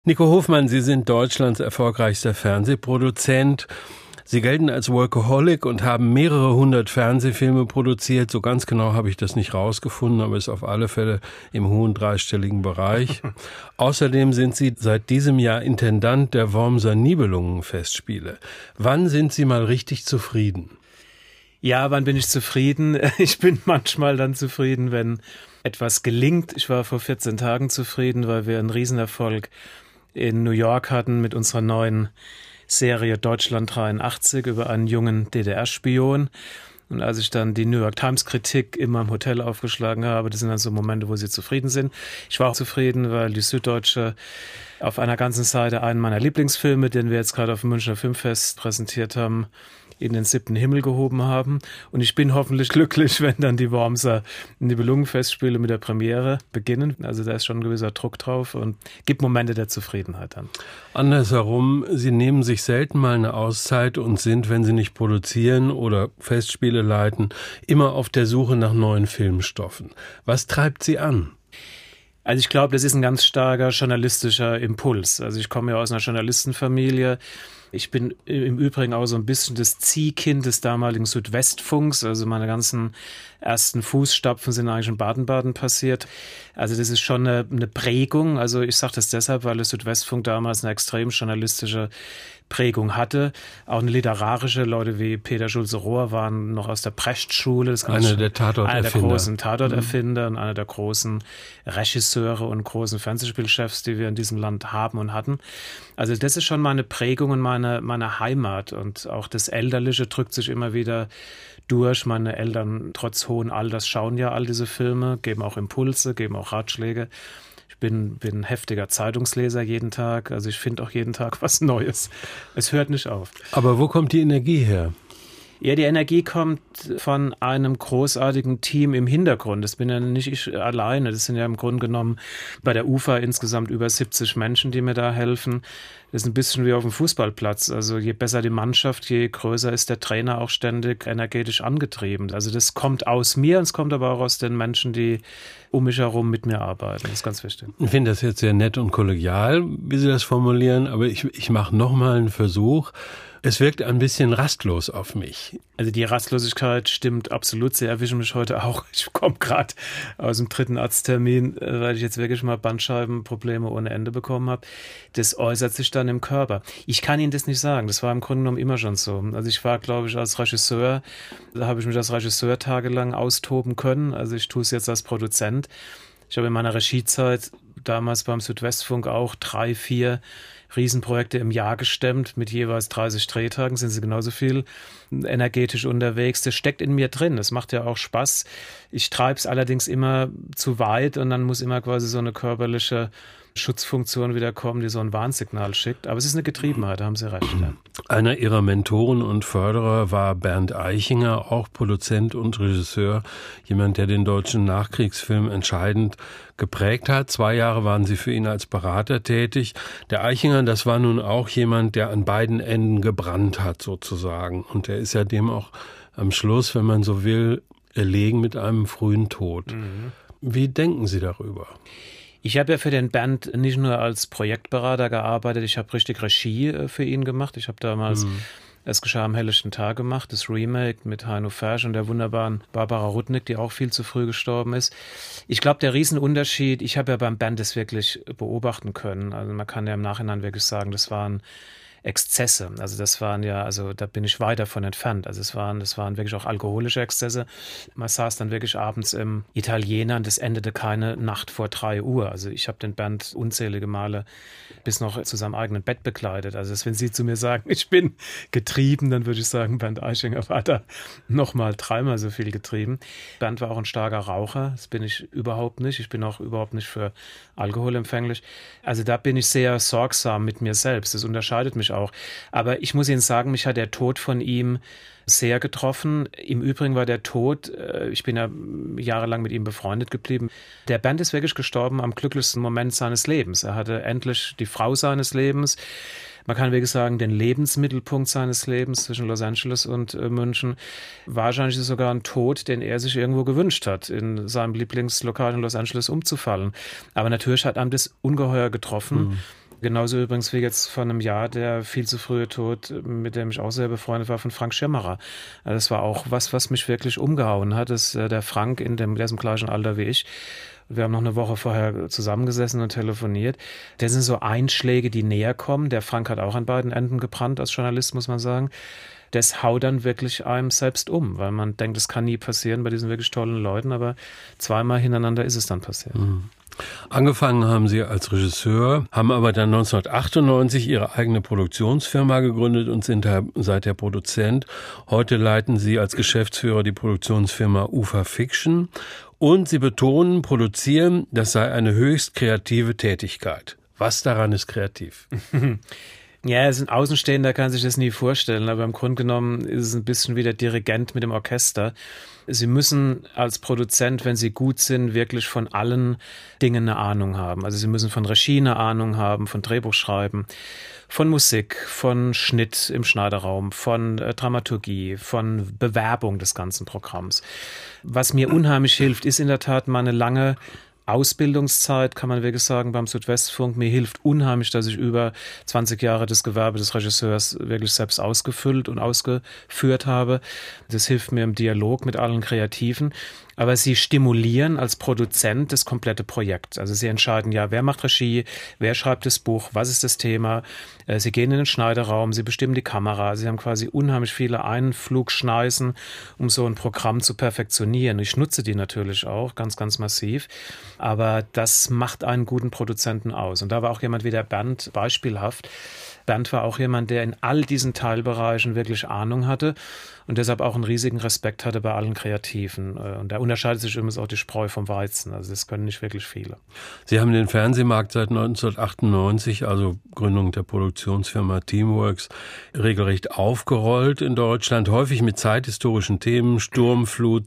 Nico Hofmann, Sie sind Deutschlands erfolgreichster Fernsehproduzent. Sie gelten als Workaholic und haben mehrere hundert Fernsehfilme produziert. So ganz genau habe ich das nicht rausgefunden, aber ist auf alle Fälle im hohen dreistelligen Bereich. Außerdem sind Sie seit diesem Jahr Intendant der Wormser Nibelungenfestspiele. Wann sind Sie mal richtig zufrieden? Ja, wann bin ich zufrieden? Ich bin manchmal dann zufrieden, wenn etwas gelingt. Ich war vor 14 Tagen zufrieden, weil wir einen Riesenerfolg in New York hatten mit unserer neuen Serie Deutschland 83 über einen jungen DDR-Spion. Und als ich dann die New York Times-Kritik in meinem Hotel aufgeschlagen habe, das sind dann so Momente, wo sie zufrieden sind. Ich war auch zufrieden, weil die Süddeutsche auf einer ganzen Seite einen meiner Lieblingsfilme, den wir jetzt gerade auf dem Münchner Filmfest präsentiert haben, in den 7. Himmel gehoben haben. Und ich bin hoffentlich glücklich, wenn dann die Wormser Nibelungenfestspiele mit der Premiere beginnen. Also da ist schon ein gewisser Druck drauf und gibt Momente der Zufriedenheit dann. Andersherum, Sie nehmen sich selten mal eine Auszeit und sind, wenn Sie nicht produzieren oder Festspiele leiten, immer auf der Suche nach neuen Filmstoffen. Was treibt Sie an? Also ich glaube, das ist ein ganz starker journalistischer Impuls. Also ich komme ja aus einer Journalistenfamilie. Ich bin im Übrigen auch so ein bisschen das Ziehkind des damaligen Südwestfunks. Also meine ganzen ersten Fußstapfen sind eigentlich in Baden-Baden passiert. Also das ist schon eine Prägung. Also ich sage das deshalb, weil der Südwestfunk damals eine extrem journalistische Prägung hatte. Auch eine literarische. Leute wie Peter Schulze-Rohr waren noch aus der Brecht-Schule. Einer der Tatorterfinder. Einer der großen Tatorterfinder und einer der großen Regisseure und großen Fernsehspielchefs, die wir in diesem Land haben und hatten. Also das ist schon meine Prägung und meine Heimat. Und auch das Elterliche drückt sich immer wieder durch. Meine Eltern trotz hohen Alters schauen ja all diese Filme, geben auch Impulse, geben auch Ratschläge. Ich bin ein heftiger Zeitungsleser jeden Tag. Also ich finde auch jeden Tag was Neues. Es hört nicht auf. Aber wo kommt die Energie her? Ja, die Energie kommt von einem großartigen Team im Hintergrund. Das bin ja nicht ich alleine. Das sind ja im Grunde genommen bei der UFA insgesamt über 70 Menschen, die mir da helfen. Das ist ein bisschen wie auf dem Fußballplatz. Also je besser die Mannschaft, je größer ist der Trainer auch ständig energetisch angetrieben. Also das kommt aus mir und es kommt aber auch aus den Menschen, die um mich herum mit mir arbeiten. Das ist ganz wichtig. Ich finde das jetzt sehr nett und kollegial, wie Sie das formulieren, aber ich mache nochmal einen Versuch. Es wirkt ein bisschen rastlos auf mich. Also die Rastlosigkeit stimmt absolut. Sie erwischen mich heute auch. Ich komme gerade aus dem 3. Arzttermin, weil ich jetzt wirklich mal Bandscheibenprobleme ohne Ende bekommen habe. Das äußert sich dann im Körper. Ich kann Ihnen das nicht sagen. Das war im Grunde genommen immer schon so. Also ich war, glaube ich, als Regisseur, da habe ich mich als Regisseur tagelang austoben können. Also ich tue es jetzt als Produzent. Ich habe in meiner Regiezeit damals beim Südwestfunk auch 3, 4 Riesenprojekte im Jahr gestemmt mit jeweils 30 Drehtagen, sind sie genauso viel energetisch unterwegs. Das steckt in mir drin, das macht ja auch Spaß. Ich treibe es allerdings immer zu weit und dann muss immer quasi so eine körperliche Schutzfunktion wieder kommen, die so ein Warnsignal schickt. Aber es ist eine Getriebenheit, da haben Sie recht. Ja. Einer Ihrer Mentoren und Förderer war Bernd Eichinger, auch Produzent und Regisseur, jemand, der den deutschen Nachkriegsfilm entscheidend geprägt hat. 2 Jahre waren Sie für ihn als Berater tätig. Der Eichinger, das war nun auch jemand, der an beiden Enden gebrannt hat sozusagen. Und der ist ja dem auch am Schluss, wenn man so will, erlegen mit einem frühen Tod. Wie denken Sie darüber? Ich habe ja für den Bernd nicht nur als Projektberater gearbeitet, ich habe richtig Regie für ihn gemacht. Ich habe damals Es geschah am helllichten Tag gemacht, das Remake mit Heino Fersch und der wunderbaren Barbara Rudnick, die auch viel zu früh gestorben ist. Ich glaube, der Riesenunterschied, ich habe ja beim Bernd das wirklich beobachten können. Also man kann ja im Nachhinein wirklich sagen, das waren Exzesse. Also das waren ja, also da bin ich weit davon entfernt. Also das waren wirklich auch alkoholische Exzesse. Man saß dann wirklich abends im Italiener und das endete keine Nacht vor 3 Uhr. Also ich habe den Bernd unzählige Male bis noch zu seinem eigenen Bett begleitet. Also wenn Sie zu mir sagen, ich bin getrieben, dann würde ich sagen, Bernd Eichinger war da nochmal 3-mal so viel getrieben. Bernd war auch ein starker Raucher. Das bin ich überhaupt nicht. Ich bin auch überhaupt nicht für Alkohol empfänglich. Also da bin ich sehr sorgsam mit mir selbst. Das unterscheidet mich auch. Aber ich muss Ihnen sagen, mich hat der Tod von ihm sehr getroffen. Im Übrigen war der Tod, ich bin ja jahrelang mit ihm befreundet geblieben, der Bernd ist wirklich gestorben am glücklichsten Moment seines Lebens. Er hatte endlich die Frau seines Lebens. Man kann wirklich sagen, den Lebensmittelpunkt seines Lebens zwischen Los Angeles und München. Wahrscheinlich ist es sogar ein Tod, den er sich irgendwo gewünscht hat, in seinem Lieblingslokal in Los Angeles umzufallen. Aber natürlich hat einem das ungeheuer getroffen. Genauso übrigens wie jetzt vor einem Jahr der viel zu frühe Tod, mit dem ich auch sehr befreundet war, von Frank Schirmacher. Das war auch was mich wirklich umgehauen hat. Der Frank der ist im gleichen Alter wie ich. Wir haben noch eine Woche vorher zusammengesessen und telefoniert. Das sind so Einschläge, die näher kommen. Der Frank hat auch an beiden Enden gebrannt als Journalist, muss man sagen. Das haut dann wirklich einem selbst um, weil man denkt, das kann nie passieren bei diesen wirklich tollen Leuten, aber zweimal hintereinander ist es dann passiert. Mhm. Angefangen haben Sie als Regisseur, haben aber dann 1998 Ihre eigene Produktionsfirma gegründet und sind seither Produzent. Heute leiten Sie als Geschäftsführer die Produktionsfirma UFA Fiction und Sie betonen, produzieren, das sei eine höchst kreative Tätigkeit. Was daran ist kreativ? Ja, ein Außenstehender kann sich das nie vorstellen, aber im Grunde genommen ist es ein bisschen wie der Dirigent mit dem Orchester. Sie müssen als Produzent, wenn Sie gut sind, wirklich von allen Dingen eine Ahnung haben. Also Sie müssen von Regie eine Ahnung haben, von Drehbuchschreiben, von Musik, von Schnitt im Schneiderraum, von Dramaturgie, von Bewerbung des ganzen Programms. Was mir unheimlich hilft, ist in der Tat mal eine lange Ausbildungszeit, kann man wirklich sagen, beim Südwestfunk. Mir hilft unheimlich, dass ich über 20 Jahre das Gewerbe des Regisseurs wirklich selbst ausgefüllt und ausgeführt habe. Das hilft mir im Dialog mit allen Kreativen. Aber sie stimulieren als Produzent das komplette Projekt. Also sie entscheiden ja, wer macht Regie, wer schreibt das Buch, was ist das Thema. Sie gehen in den Schneiderraum, sie bestimmen die Kamera. Sie haben quasi unheimlich viele Einflugschneisen, um so ein Programm zu perfektionieren. Ich nutze die natürlich auch ganz, ganz massiv. Aber das macht einen guten Produzenten aus. Und da war auch jemand wie der Bernd beispielhaft. Bernd war auch jemand, der in all diesen Teilbereichen wirklich Ahnung hatte und deshalb auch einen riesigen Respekt hatte bei allen Kreativen. Und da unterscheidet sich übrigens auch die Spreu vom Weizen. Also das können nicht wirklich viele. Sie haben den Fernsehmarkt seit 1998, also Gründung der Produktionsfirma Teamworks, regelrecht aufgerollt in Deutschland, häufig mit zeithistorischen Themen, Sturmflut,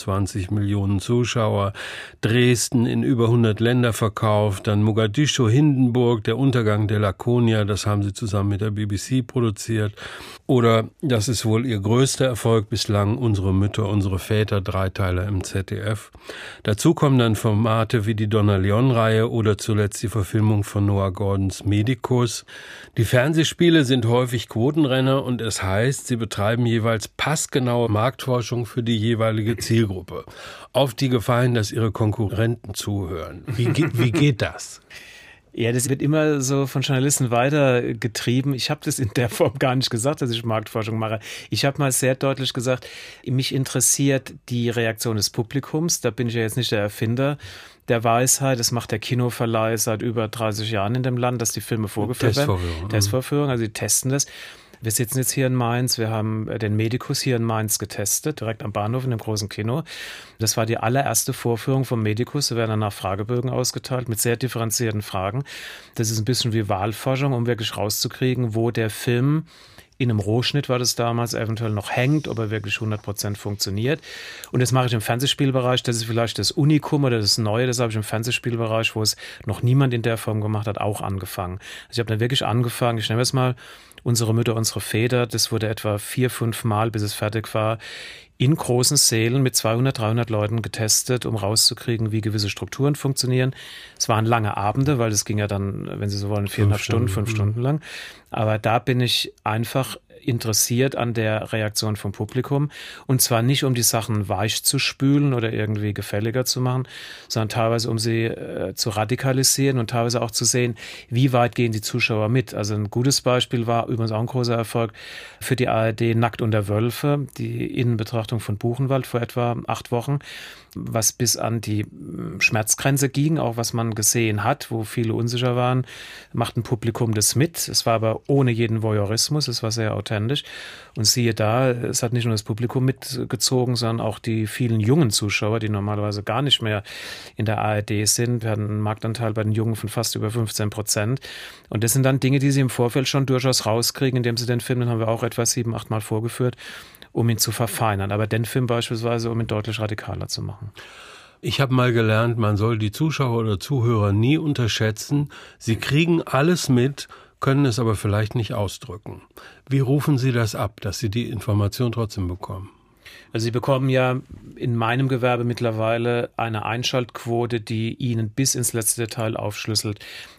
26 Millionen Zuschauer, Dresden in über 100 Länder verkauft, dann Mogadischu, Hindenburg, der Untergang der Laconia, das haben Sie zusammen mit der BBC produziert. Oder, das ist wohl Ihr größter Erfolg bislang, Unsere Mütter, unsere Väter, Dreiteiler im ZDF. Dazu kommen dann Formate wie die Donna Leon-Reihe oder zuletzt die Verfilmung von Noah Gordons Medicus. Die Fernsehspiele sind häufig Quotenrenner und es heißt, sie betreiben jeweils passgenaue Marktforschung für die jeweilige Zielgruppe. Auf die Gefahr hin, dass ihre Konkurrenten zuhören. Wie geht das? Ja, das wird immer so von Journalisten weitergetrieben. Ich habe das in der Form gar nicht gesagt, dass ich Marktforschung mache. Ich habe mal sehr deutlich gesagt, mich interessiert die Reaktion des Publikums. Da bin ich ja jetzt nicht der Erfinder der Weisheit. Das macht der Kinoverleih seit über 30 Jahren in dem Land, dass die Filme vorgeführt werden. Testvorführung, also die testen das. Wir sitzen jetzt hier in Mainz, wir haben den Medicus hier in Mainz getestet, direkt am Bahnhof in dem großen Kino. Das war die allererste Vorführung vom Medicus. Da werden danach Fragebögen ausgeteilt mit sehr differenzierten Fragen. Das ist ein bisschen wie Wahlforschung, um wirklich rauszukriegen, wo der Film in einem Rohschnitt war das damals eventuell noch hängt, ob er wirklich 100% funktioniert. Und das mache ich im Fernsehspielbereich. Das ist vielleicht das Unikum oder das Neue. Das habe ich im Fernsehspielbereich, wo es noch niemand in der Form gemacht hat, auch angefangen. Also ich habe dann wirklich angefangen, ich nehme es mal, Unsere Mütter, unsere Väter, das wurde etwa 4-5 Mal, bis es fertig war, in großen Sälen mit 200, 300 Leuten getestet, um rauszukriegen, wie gewisse Strukturen funktionieren. Es waren lange Abende, weil das ging ja dann, wenn Sie so wollen, 4,5 Stunden, 5 Stunden lang. Aber da bin ich einfach interessiert an der Reaktion vom Publikum. Und zwar nicht, um die Sachen weich zu spülen oder irgendwie gefälliger zu machen, sondern teilweise, um sie zu radikalisieren und teilweise auch zu sehen, wie weit gehen die Zuschauer mit. Also ein gutes Beispiel war übrigens auch ein großer Erfolg für die ARD Nackt unter Wölfe, die Innenbetrachtung von Buchenwald vor etwa 8 Wochen, was bis an die Schmerzgrenze ging, auch was man gesehen hat, wo viele unsicher waren, macht ein Publikum das mit. Es war aber ohne jeden Voyeurismus, es war sehr authentisch. Und siehe da, es hat nicht nur das Publikum mitgezogen, sondern auch die vielen jungen Zuschauer, die normalerweise gar nicht mehr in der ARD sind. Wir hatten einen Marktanteil bei den Jungen von fast über 15%. Und das sind dann Dinge, die sie im Vorfeld schon durchaus rauskriegen, indem sie den Film, den haben wir auch etwa 7-8 Mal vorgeführt, um ihn zu verfeinern. Aber den Film beispielsweise, um ihn deutlich radikaler zu machen. Ich habe mal gelernt, man soll die Zuschauer oder Zuhörer nie unterschätzen. Sie kriegen alles mit, können es aber vielleicht nicht ausdrücken. Wie rufen Sie das ab, dass Sie die Information trotzdem bekommen? Also Sie bekommen ja in meinem Gewerbe mittlerweile eine Einschaltquote, die Ihnen bis ins letzte Detail aufschlüsselt,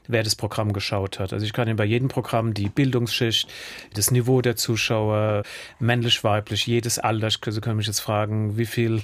wer das Programm geschaut hat. Also ich kann Ihnen bei jedem Programm die Bildungsschicht, das Niveau der Zuschauer, männlich, weiblich, jedes Alter, Sie können mich jetzt fragen, wie viel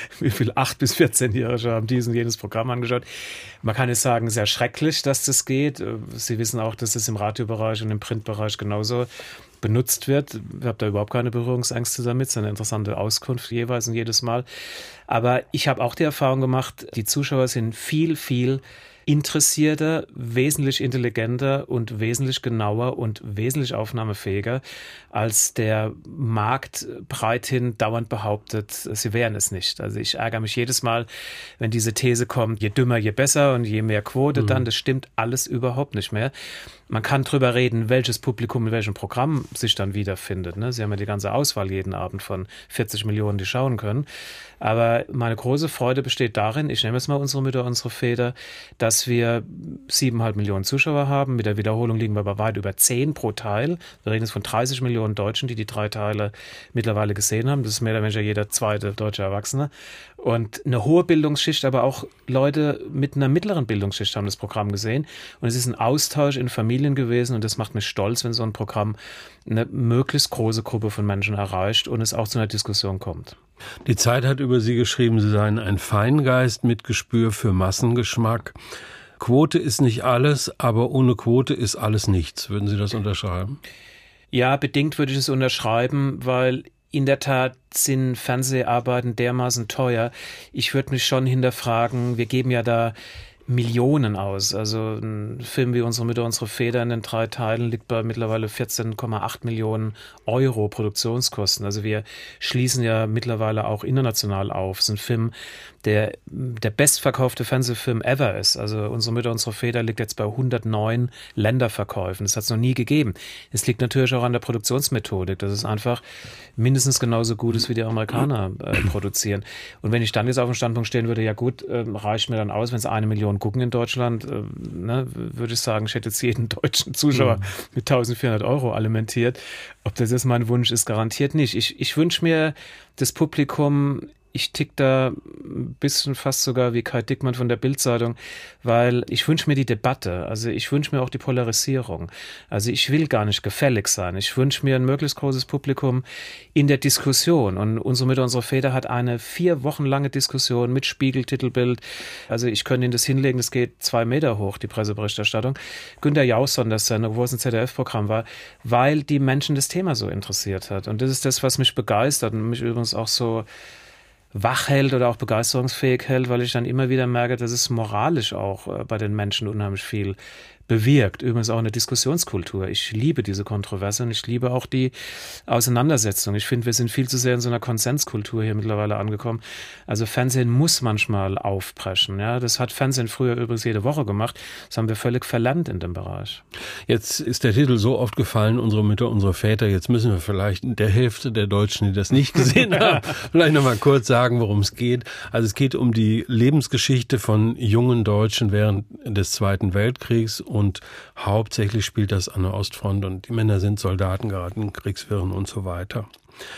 8- bis 14-Jährige haben dieses und jenes Programm angeschaut. Man kann jetzt sagen, sehr schrecklich, dass das geht. Sie wissen auch, dass es im Radiobereich und im Printbereich genauso benutzt wird. Ich habe da überhaupt keine Berührungsängste damit. Es ist eine interessante Auskunft jeweils und jedes Mal. Aber ich habe auch die Erfahrung gemacht, die Zuschauer sind viel, viel interessierter, wesentlich intelligenter und wesentlich genauer und wesentlich aufnahmefähiger, als der Markt breithin dauernd behauptet, sie wären es nicht. Also ich ärgere mich jedes Mal, wenn diese These kommt, je dümmer, je besser und je mehr Quote dann, das stimmt alles überhaupt nicht mehr. Man kann drüber reden, welches Publikum in welchem Programm sich dann wiederfindet. Sie haben ja die ganze Auswahl jeden Abend von 40 Millionen, die schauen können. Aber meine große Freude besteht darin, ich nehme jetzt mal unsere Mütter, unsere Väter, dass wir 7,5 Millionen Zuschauer haben. Mit der Wiederholung liegen wir bei weit über 10 pro Teil. Wir reden jetzt von 30 Millionen Deutschen, die 3 Teile mittlerweile gesehen haben. Das ist mehr oder weniger jeder zweite deutsche Erwachsene. Und eine hohe Bildungsschicht, aber auch Leute mit einer mittleren Bildungsschicht haben das Programm gesehen. Und es ist ein Austausch in Familien gewesen und das macht mich stolz, wenn so ein Programm eine möglichst große Gruppe von Menschen erreicht und es auch zu einer Diskussion kommt. Die Zeit hat über Sie geschrieben, Sie seien ein Feingeist mit Gespür für Massengeschmack. Quote ist nicht alles, aber ohne Quote ist alles nichts. Würden Sie das unterschreiben? Ja, bedingt würde ich es unterschreiben, weil in der Tat sind Fernseharbeiten dermaßen teuer. Ich würde mich schon hinterfragen, wir geben ja da Millionen aus. Also ein Film wie Unsere Mütter, unsere Väter in den 3 Teilen liegt bei mittlerweile 14,8 Millionen Euro Produktionskosten. Also wir schließen ja mittlerweile auch international auf. Es ist ein Film, der bestverkaufte Fernsehfilm ever ist. Also Unsere Mütter, unsere Väter liegt jetzt bei 109 Länderverkäufen. Das hat es noch nie gegeben. Es liegt natürlich auch an der Produktionsmethodik. Das ist einfach mindestens genauso gut ist, wie die Amerikaner produzieren. Und wenn ich dann jetzt auf dem Standpunkt stehen würde, ja gut, reicht mir dann aus, wenn es 1 Million gucken in Deutschland, würde ich sagen, ich hätte jetzt jeden deutschen Zuschauer mit 1.400 Euro alimentiert. Ob das jetzt mein Wunsch ist, garantiert nicht. Ich wünsche mir das Publikum, ich tick da ein bisschen fast sogar wie Kai Dickmann von der Bild-Zeitung, weil ich wünsche mir die Debatte, also ich wünsche mir auch die Polarisierung. Also ich will gar nicht gefällig sein. Ich wünsche mir ein möglichst großes Publikum in der Diskussion. Und Unsere Mütter, unsere Väter hat eine 4 Wochen lange Diskussion mit Spiegel, Titelbild. Also ich könnte Ihnen das hinlegen, das geht 2 Meter hoch, die Presseberichterstattung. Günter Jauch Sondersendung, wo es ein ZDF-Programm war, weil die Menschen das Thema so interessiert hat. Und das ist das, was mich begeistert und mich übrigens auch so wach hält oder auch begeisterungsfähig hält, weil ich dann immer wieder merke, dass es moralisch auch bei den Menschen unheimlich viel bewirkt. Übrigens auch eine Diskussionskultur. Ich liebe diese Kontroverse und ich liebe auch die Auseinandersetzung. Ich finde, wir sind viel zu sehr in so einer Konsenskultur hier mittlerweile angekommen. Also Fernsehen muss manchmal aufpreschen. Ja, das hat Fernsehen früher übrigens jede Woche gemacht. Das haben wir völlig verlernt in dem Bereich. Jetzt ist der Titel so oft gefallen, Unsere Mütter, unsere Väter. Jetzt müssen wir vielleicht der Hälfte der Deutschen, die das nicht gesehen haben, vielleicht noch mal kurz sagen, worum es geht. Also es geht um die Lebensgeschichte von jungen Deutschen während des Zweiten Weltkriegs. Und hauptsächlich spielt das an der Ostfront und die Männer sind Soldaten, geraten in Kriegswirren und so weiter.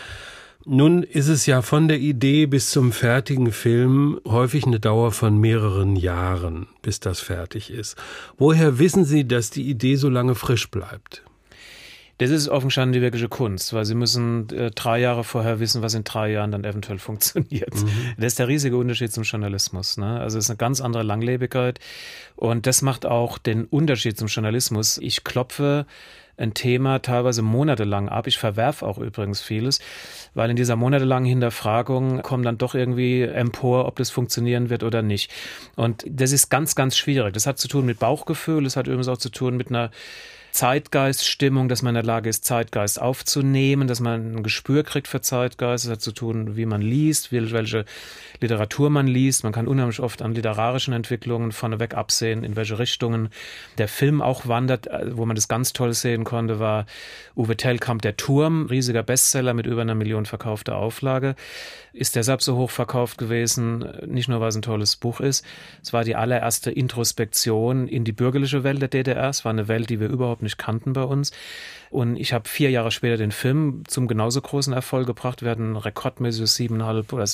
Nun ist es ja von der Idee bis zum fertigen Film häufig eine Dauer von mehreren Jahren, bis das fertig ist. Woher wissen Sie, dass die Idee so lange frisch bleibt? Das ist offenstanden die wirkliche Kunst, weil Sie müssen 3 Jahre vorher wissen, was in 3 Jahren dann eventuell funktioniert. Das ist der riesige Unterschied zum Journalismus. Ne? Also es ist eine ganz andere Langlebigkeit und das macht auch den Unterschied zum Journalismus. Ich klopfe ein Thema teilweise monatelang ab. Ich verwerfe auch übrigens vieles, weil in dieser monatelangen Hinterfragung kommt dann doch irgendwie empor, ob das funktionieren wird oder nicht. Und das ist ganz, ganz schwierig. Das hat zu tun mit Bauchgefühl, das hat übrigens auch zu tun mit einer Zeitgeiststimmung, dass man in der Lage ist, Zeitgeist aufzunehmen, dass man ein Gespür kriegt für Zeitgeist. Das hat zu tun, wie man liest, welche Literatur man liest. Man kann unheimlich oft an literarischen Entwicklungen vorneweg absehen, in welche Richtungen der Film auch wandert. Wo man das ganz toll sehen konnte, war Uwe Tellkamp, Der Turm, riesiger Bestseller mit über 1 Million verkaufter Auflage. Ist deshalb so hoch verkauft gewesen, nicht nur, weil es ein tolles Buch ist. Es war die allererste Introspektion in die bürgerliche Welt der DDR. Es war eine Welt, die wir überhaupt nicht mich kannten bei uns. Und ich habe 4 Jahre später den Film zum genauso großen Erfolg gebracht. Wir hatten rekordmäßig 7,5 oder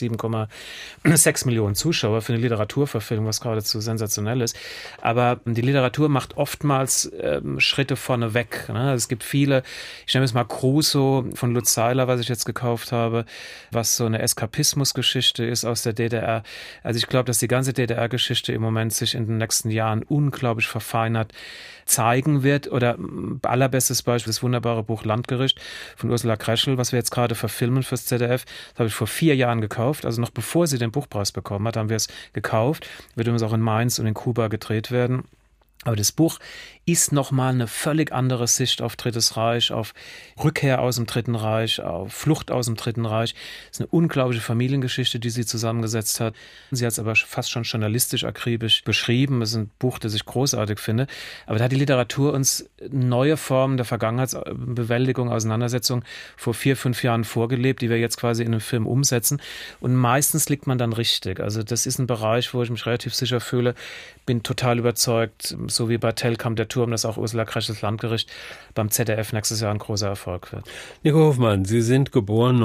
7,6 Millionen Zuschauer für eine Literaturverfilmung, was geradezu sensationell ist. Aber die Literatur macht oftmals Schritte vorneweg. Ne? Es gibt viele, ich nenne es mal Crusoe von Lutz Seiler, was ich jetzt gekauft habe, was so eine Eskapismusgeschichte ist aus der DDR. Also ich glaube, dass die ganze DDR-Geschichte im Moment sich in den nächsten Jahren unglaublich verfeinert zeigen wird. Oder allerbestes Beispiel, das wunderbare Buch Landgericht von Ursula Kreschel, was wir jetzt gerade verfilmen fürs ZDF. Das habe ich vor 4 Jahren gekauft. Also noch bevor sie den Buchpreis bekommen hat, haben wir es gekauft. Wird übrigens auch in Mainz und in Kuba gedreht werden. Aber das Buch ist nochmal eine völlig andere Sicht auf Drittes Reich, auf Rückkehr aus dem Dritten Reich, auf Flucht aus dem Dritten Reich. Es ist eine unglaubliche Familiengeschichte, die sie zusammengesetzt hat. Sie hat es aber fast schon journalistisch akribisch beschrieben. Es ist ein Buch, das ich großartig finde. Aber da hat die Literatur uns neue Formen der Vergangenheitsbewältigung, Auseinandersetzung vor 4, 5 Jahren vorgelebt, die wir jetzt quasi in einem Film umsetzen. Und meistens liegt man dann richtig. Also das ist ein Bereich, wo ich mich relativ sicher fühle. Bin total überzeugt, so wie bei Telkamp der Turm, dass auch Ursula Kreschels Landgericht beim ZDF nächstes Jahr ein großer Erfolg wird. Nico Hofmann, Sie sind geboren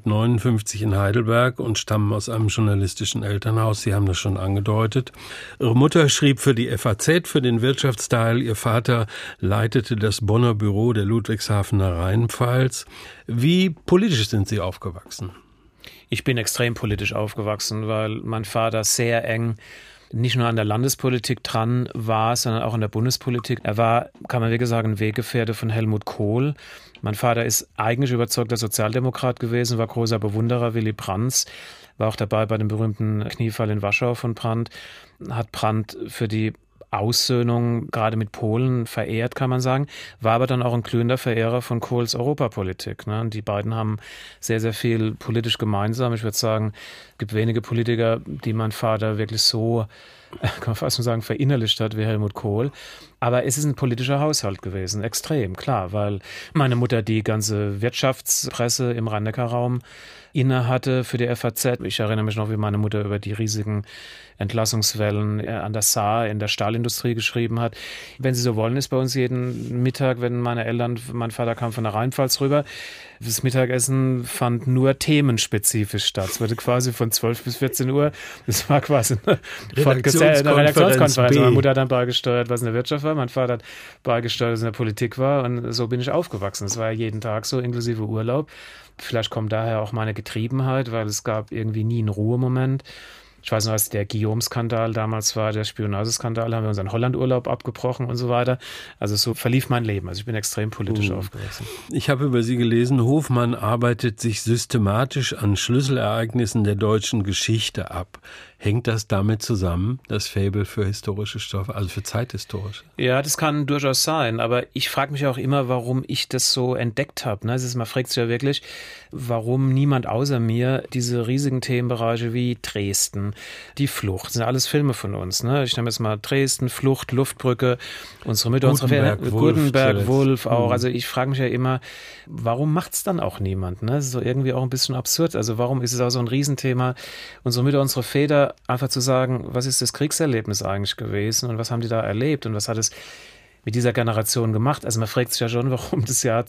1959 in Heidelberg und stammen aus einem journalistischen Elternhaus. Sie haben das schon angedeutet. Ihre Mutter schrieb für die FAZ, für den Wirtschaftsteil. Ihr Vater leitete das Bonner Büro der Ludwigshafener Rheinpfalz. Wie politisch sind Sie aufgewachsen? Ich bin extrem politisch aufgewachsen, weil mein Vater sehr eng nicht nur an der Landespolitik dran war, sondern auch an der Bundespolitik. Er war, kann man wirklich sagen, ein Weggefährte von Helmut Kohl. Mein Vater ist eigentlich überzeugter Sozialdemokrat gewesen, war großer Bewunderer Willy Brandts, war auch dabei bei dem berühmten Kniefall in Warschau von Brandt, hat Brandt für die Aussöhnung gerade mit Polen verehrt, kann man sagen, war aber dann auch ein glühender Verehrer von Kohls Europapolitik. Ne? Und die beiden haben sehr, sehr viel politisch gemeinsam. Ich würde sagen, es gibt wenige Politiker, die mein Vater wirklich so, kann man fast nur sagen, verinnerlicht hat wie Helmut Kohl. Aber es ist ein politischer Haushalt gewesen, extrem, klar, weil meine Mutter die ganze Wirtschaftspresse im Rhein-Neckar-Raum inne hatte für die FAZ. Ich erinnere mich noch, wie meine Mutter über die riesigen Entlassungswellen an der Saar in der Stahlindustrie geschrieben hat. Wenn Sie so wollen, ist bei uns jeden Mittag, wenn mein Vater kam von der Rheinpfalz rüber, das Mittagessen fand nur themenspezifisch statt. Es wurde quasi von 12 bis 14 Uhr, das war quasi eine Redaktionskonferenz. Meine Mutter hat dann beigesteuert, was in der Wirtschaft war. Mein Vater hat beigesteuert, was in der Politik war. Und so bin ich aufgewachsen. Es war ja jeden Tag so, inklusive Urlaub. Vielleicht kommt daher auch meine Getriebenheit, weil es gab irgendwie nie einen Ruhemoment. Ich weiß noch, als der Guillaume-Skandal damals war, der Spionageskandal, haben wir unseren Hollandurlaub abgebrochen und so weiter. Also so verlief mein Leben. Also ich bin extrem politisch aufgewachsen. Ich habe über Sie gelesen, Hofmann arbeitet sich systematisch an Schlüsselereignissen der deutschen Geschichte ab. Hängt das damit zusammen, das Faible für historische Stoffe, also für zeithistorische? Ja, das kann durchaus sein, aber ich frage mich auch immer, warum ich das so entdeckt habe. Man fragt sich ja wirklich, warum niemand außer mir diese riesigen Themenbereiche wie Dresden, die Flucht, das sind alles Filme von uns. Ich nehme jetzt mal Dresden, Flucht, Luftbrücke, unsere Mitte, Gutenberg, Wolf auch. Also ich frage mich ja immer, warum macht es dann auch niemand? Das ist so irgendwie auch ein bisschen absurd. Also warum ist es auch so ein Riesenthema, unsere Mütter, unsere Väter, einfach zu sagen, was ist das Kriegserlebnis eigentlich gewesen und was haben die da erlebt und was hat es mit dieser Generation gemacht? Also man fragt sich ja schon, warum das Jahr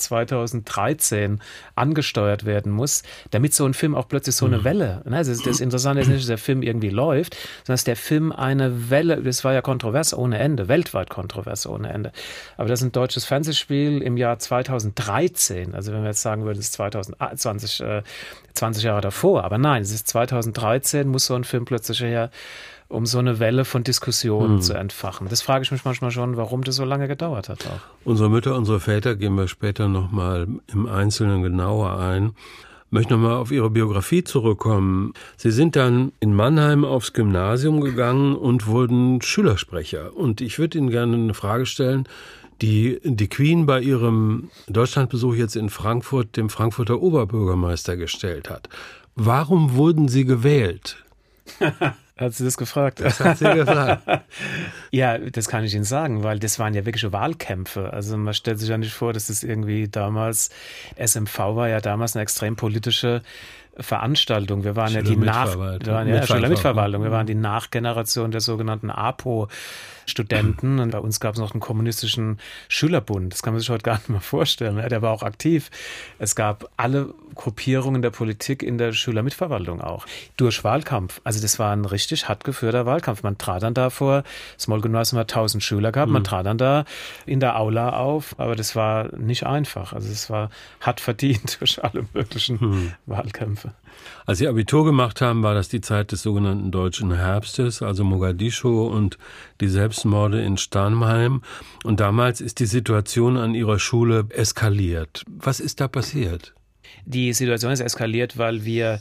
2013 angesteuert werden muss, damit so ein Film auch plötzlich so eine Welle, also das Interessante ist nicht, dass der Film irgendwie läuft, sondern dass der Film eine Welle, das war ja kontrovers ohne Ende, weltweit kontrovers ohne Ende. Aber das ist ein deutsches Fernsehspiel im Jahr 2013, also wenn wir jetzt sagen würden, es ist 20 Jahre davor, aber nein, es ist 2013, muss so ein Film plötzlich her, um so eine Welle von Diskussionen zu entfachen. Das frage ich mich manchmal schon, warum das so lange gedauert hat auch. Unsere Mütter, unsere Väter gehen wir später nochmal im Einzelnen genauer ein. Ich möchte nochmal auf Ihre Biografie zurückkommen. Sie sind dann in Mannheim aufs Gymnasium gegangen und wurden Schülersprecher. Und ich würde Ihnen gerne eine Frage stellen, die Queen bei ihrem Deutschlandbesuch jetzt in Frankfurt dem Frankfurter Oberbürgermeister gestellt hat. Warum wurden Sie gewählt? Hat sie das gefragt? Das hat sie gefragt. Ja, das kann ich Ihnen sagen, weil das waren ja wirkliche Wahlkämpfe. Also man stellt sich ja nicht vor, dass das irgendwie damals, SMV war ja damals eine extrem politische Veranstaltung. Wir waren ja die Schülermitverwaltung. Wir waren die Nachgeneration der sogenannten APO-Studenten und bei uns gab es noch einen kommunistischen Schülerbund. Das kann man sich heute gar nicht mehr vorstellen. Der war auch aktiv. Es gab alle Gruppierungen der Politik in der Schülermitverwaltung auch. Durch Wahlkampf. Also das war ein richtig hart geführter Wahlkampf. Man trat dann da vor, das Moll-Gymnasium hat 1000 Schüler gehabt, man trat dann da in der Aula auf, aber das war nicht einfach. Also es war hart verdient durch alle möglichen Wahlkämpfe. Als Sie Abitur gemacht haben, war das die Zeit des sogenannten Deutschen Herbstes, also Mogadischu und die Selbstmorde in Starnheim. Und damals ist die Situation an Ihrer Schule eskaliert. Was ist da passiert? Die Situation ist eskaliert, weil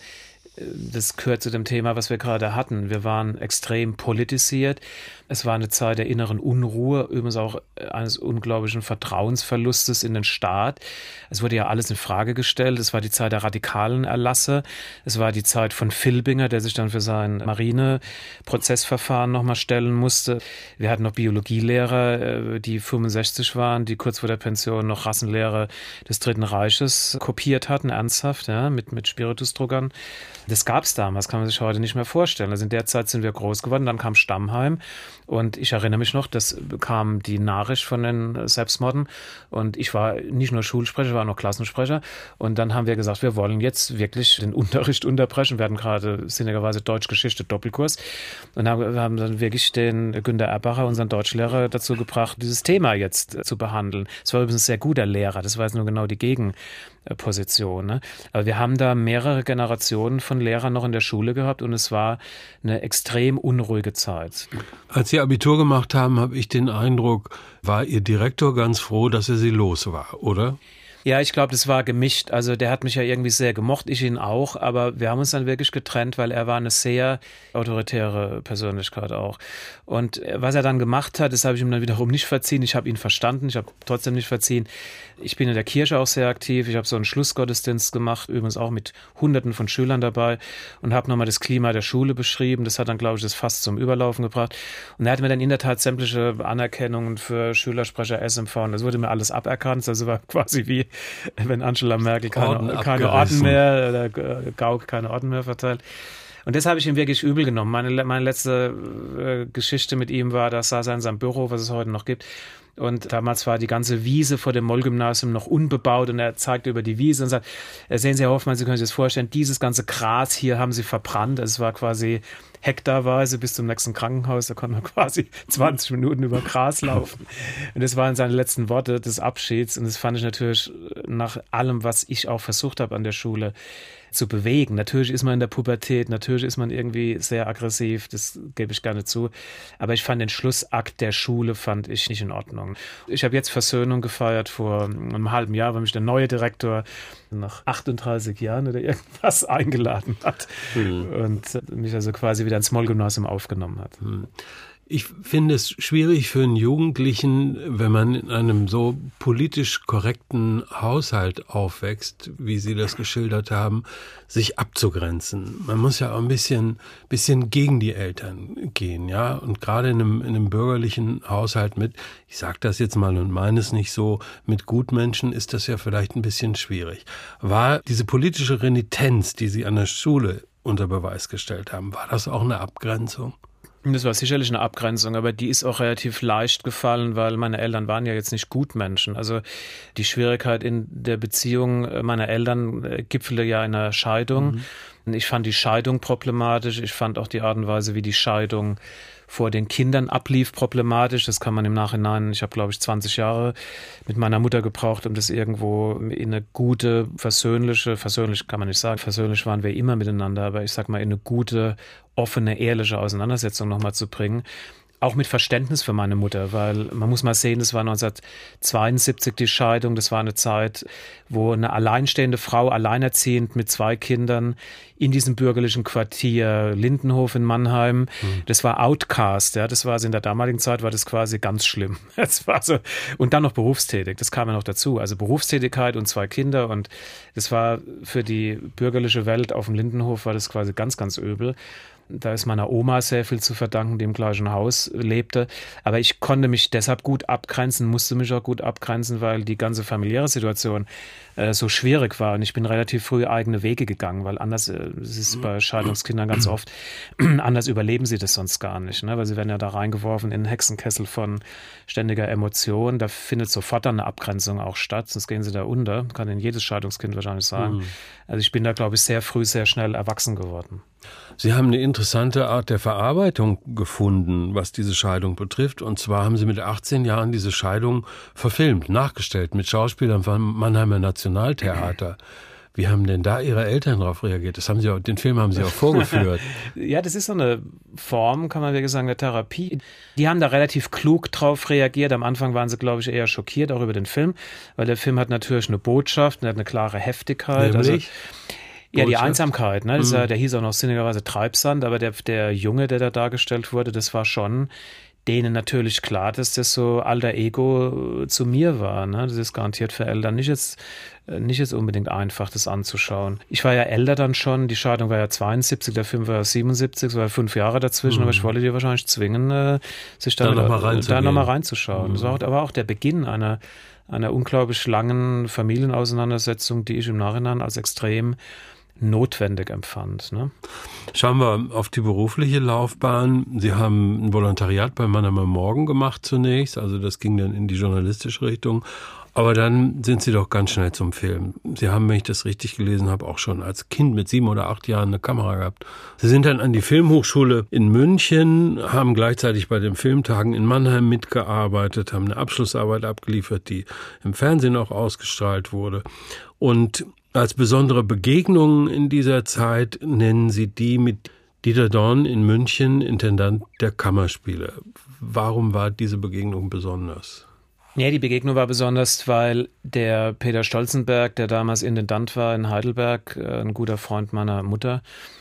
das gehört zu dem Thema, was wir gerade hatten. Wir waren extrem politisiert. Es war eine Zeit der inneren Unruhe, übrigens auch eines unglaublichen Vertrauensverlustes in den Staat. Es wurde ja alles in Frage gestellt. Es war die Zeit der radikalen Erlasse. Es war die Zeit von Filbinger, der sich dann für sein Marineprozessverfahren nochmal stellen musste. Wir hatten noch Biologielehrer, die 65 waren, die kurz vor der Pension noch Rassenlehre des Dritten Reiches kopiert hatten, ernsthaft, ja, mit Spiritusdruckern. Das gab es damals, kann man sich heute nicht mehr vorstellen. Also in der Zeit sind wir groß geworden, dann kam Stammheim und ich erinnere mich noch, das kam die Nachricht von den Selbstmorden und ich war nicht nur Schulsprecher, ich war noch Klassensprecher und dann haben wir gesagt, wir wollen jetzt wirklich den Unterricht unterbrechen. Wir hatten gerade sinnigerweise Deutschgeschichte Doppelkurs und haben dann wirklich den Günter Erbacher, unseren Deutschlehrer, dazu gebracht, dieses Thema jetzt zu behandeln. Es war übrigens ein sehr guter Lehrer, das war jetzt nur genau die Gegenposition. Ne? Aber wir haben da mehrere Generationen von Lehrern noch in der Schule gehabt und es war eine extrem unruhige Zeit. Als Sie Abitur gemacht haben, habe ich den Eindruck, war Ihr Direktor ganz froh, dass er Sie los war, oder? Ja, ich glaube, das war gemischt. Also der hat mich ja irgendwie sehr gemocht, ich ihn auch, aber wir haben uns dann wirklich getrennt, weil er war eine sehr autoritäre Persönlichkeit auch. Und was er dann gemacht hat, das habe ich ihm dann wiederum nicht verziehen. Ich habe ihn verstanden, ich habe trotzdem nicht verziehen. Ich bin in der Kirche auch sehr aktiv. Ich habe so einen Schlussgottesdienst gemacht, übrigens auch mit Hunderten von Schülern dabei und habe nochmal das Klima der Schule beschrieben. Das hat dann, glaube ich, das fast zum Überlaufen gebracht. Und er hat mir dann in der Tat sämtliche Anerkennungen für Schülersprecher SMV und das wurde mir alles aberkannt. Also war quasi wie wenn Angela Merkel keine Orden mehr, oder Gauck keine Orden mehr verteilt. Und das habe ich ihm wirklich übel genommen. Meine letzte Geschichte mit ihm war, da saß er in seinem Büro, was es heute noch gibt. Und damals war die ganze Wiese vor dem Moll-Gymnasium noch unbebaut und er zeigte über die Wiese und sagt, sehen Sie, Herr Hoffmann, Sie können sich das vorstellen, dieses ganze Gras hier haben Sie verbrannt. Es war quasi hektarweise bis zum nächsten Krankenhaus, da konnte man quasi 20 Minuten über Gras laufen. Und das waren seine letzten Worte des Abschieds und das fand ich natürlich nach allem, was ich auch versucht habe an der Schule zu bewegen. Natürlich ist man in der Pubertät, natürlich ist man irgendwie sehr aggressiv, das gebe ich gerne zu. Aber ich fand den Schlussakt der Schule fand ich nicht in Ordnung. Ich habe jetzt Versöhnung gefeiert vor einem halben Jahr, weil mich der neue Direktor nach 38 Jahren oder irgendwas eingeladen hat und mich also quasi wieder ins Moll-Gymnasium aufgenommen hat. Ich finde es schwierig für einen Jugendlichen, wenn man in einem so politisch korrekten Haushalt aufwächst, wie Sie das geschildert haben, sich abzugrenzen. Man muss ja auch ein bisschen gegen die Eltern gehen, ja. Und gerade in einem bürgerlichen Haushalt mit, ich sage das jetzt mal und meine es nicht so, mit Gutmenschen ist das ja vielleicht ein bisschen schwierig. War diese politische Renitenz, die Sie an der Schule unter Beweis gestellt haben, war das auch eine Abgrenzung? Das war sicherlich eine Abgrenzung, aber die ist auch relativ leicht gefallen, weil meine Eltern waren ja jetzt nicht Gutmenschen. Also die Schwierigkeit in der Beziehung meiner Eltern gipfelte ja in einer Scheidung. Ich fand die Scheidung problematisch. Ich fand auch die Art und Weise, wie die Scheidung vor den Kindern ablief, problematisch. Das kann man im Nachhinein, ich habe glaube ich 20 Jahre mit meiner Mutter gebraucht, um das irgendwo in eine gute, versöhnlich kann man nicht sagen, versöhnlich waren wir immer miteinander, aber ich sag mal in eine gute, offene, ehrliche Auseinandersetzung nochmal zu bringen. Auch mit Verständnis für meine Mutter, weil man muss mal sehen, das war 1972 die Scheidung, das war eine Zeit, wo eine alleinstehende Frau, alleinerziehend mit 2 Kindern in diesem bürgerlichen Quartier Lindenhof in Mannheim, das war Outcast, ja, das war also in der damaligen Zeit war das quasi ganz schlimm. Das war so, und dann noch berufstätig, das kam ja noch dazu, also Berufstätigkeit und 2 Kinder und das war für die bürgerliche Welt auf dem Lindenhof war das quasi ganz, ganz übel. Da ist meiner Oma sehr viel zu verdanken, die im gleichen Haus lebte. Aber ich konnte mich deshalb gut abgrenzen, musste mich auch gut abgrenzen, weil die ganze familiäre Situation so schwierig war. Und ich bin relativ früh eigene Wege gegangen, weil anders, es ist bei Scheidungskindern ganz oft, anders überleben sie das sonst gar nicht. Ne? Weil sie werden ja da reingeworfen in einen Hexenkessel von ständiger Emotion. Da findet sofort dann eine Abgrenzung auch statt, sonst gehen sie da unter. Kann Ihnen jedes Scheidungskind wahrscheinlich sagen. Also ich bin da, glaube ich, sehr früh, sehr schnell erwachsen geworden. Sie haben eine interessante Art der Verarbeitung gefunden, was diese Scheidung betrifft. Und zwar haben Sie mit 18 Jahren diese Scheidung verfilmt, nachgestellt mit Schauspielern vom Mannheimer Nationaltheater. Wie haben denn da Ihre Eltern darauf reagiert? Den Film haben Sie auch vorgeführt. Ja, das ist so eine Form, kann man wirklich sagen, der Therapie. Die haben da relativ klug drauf reagiert. Am Anfang waren sie, glaube ich, eher schockiert, auch über den Film, weil der Film hat natürlich eine Botschaft, hat eine klare Heftigkeit. Nämlich? Ja, die Einsamkeit, ne? Der hieß auch noch sinnigerweise Treibsand, aber der Junge, der da dargestellt wurde, das war schon denen natürlich klar, dass das so alter Ego zu mir war. Ne? Das ist garantiert für Eltern nicht jetzt unbedingt einfach, das anzuschauen. Ich war ja älter dann schon, die Scheidung war ja 72, der Film war ja 77, es war 5 Jahre dazwischen, aber ich wollte dir wahrscheinlich zwingen, sich da nochmal reinzuschauen. Das war aber auch der Beginn einer unglaublich langen Familienauseinandersetzung, die ich im Nachhinein als extrem notwendig empfand. Ne? Schauen wir auf die berufliche Laufbahn. Sie haben ein Volontariat bei Mannheimer Morgen gemacht zunächst, also das ging dann in die journalistische Richtung. Aber dann sind Sie doch ganz schnell zum Film. Sie haben, wenn ich das richtig gelesen habe, auch schon als Kind mit 7 oder 8 Jahren eine Kamera gehabt. Sie sind dann an die Filmhochschule in München, haben gleichzeitig bei den Filmtagen in Mannheim mitgearbeitet, haben eine Abschlussarbeit abgeliefert, die im Fernsehen auch ausgestrahlt wurde. Und als besondere Begegnung in dieser Zeit nennen Sie die mit Dieter Dorn in München, Intendant der Kammerspiele. Warum war diese Begegnung besonders? Ja, die Begegnung war besonders, weil der Peter Stolzenberg, der damals Intendant war in Heidelberg, ein guter Freund meiner Mutter,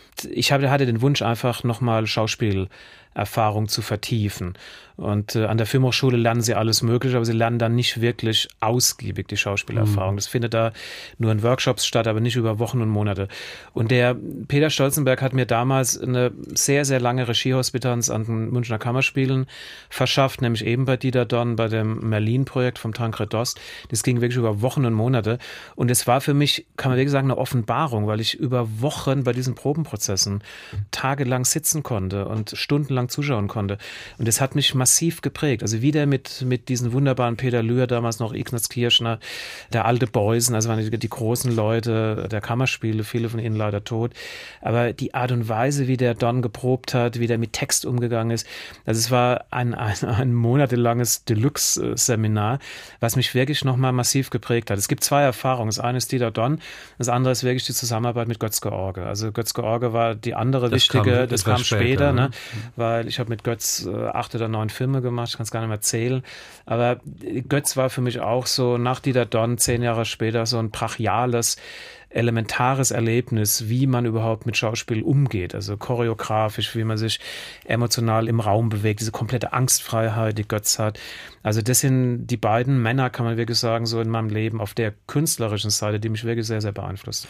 hatte den Wunsch, einfach nochmal Schauspielerfahrung zu vertiefen. Und an der Filmhochschule lernen sie alles Mögliche, aber sie lernen dann nicht wirklich ausgiebig die Schauspielerfahrung. Das findet da nur in Workshops statt, aber nicht über Wochen und Monate. Und der Peter Stolzenberg hat mir damals eine sehr, sehr lange Regiehospitanz an den Münchner Kammerspielen verschafft, nämlich eben bei Dieter Dorn, bei dem Merlin-Projekt vom Tancred Dost. Das ging wirklich über Wochen und Monate. Und es war für mich, kann man wirklich sagen, eine Offenbarung, weil ich über Wochen bei diesen Probenprozessen tagelang sitzen konnte und stundenlang zuschauen konnte. Und das hat mich massiv geprägt. Also wieder mit diesen wunderbaren Peter Lühr, damals noch Ignaz Kirchner, der alte Beusen, also waren die großen Leute der Kammerspiele, viele von ihnen leider tot. Aber die Art und Weise, wie der Don geprobt hat, wie der mit Text umgegangen ist, also es war ein monatelanges Deluxe-Seminar, was mich wirklich nochmal massiv geprägt hat. Es gibt 2 Erfahrungen. Das eine ist Dieter Don, das andere ist wirklich die Zusammenarbeit mit Götz George. Also Götz George war die andere wichtige, das kam später, ne? Weil ich habe mit Götz 8 oder 9 Filme gemacht, ich kann es gar nicht mehr zählen, aber Götz war für mich auch so, nach Dieter Dorn 10 Jahre später, so ein brachiales, elementares Erlebnis, wie man überhaupt mit Schauspiel umgeht, also choreografisch, wie man sich emotional im Raum bewegt, diese komplette Angstfreiheit, die Götz hat. Also das sind die beiden Männer, kann man wirklich sagen, so in meinem Leben auf der künstlerischen Seite, die mich wirklich sehr, sehr beeinflusst.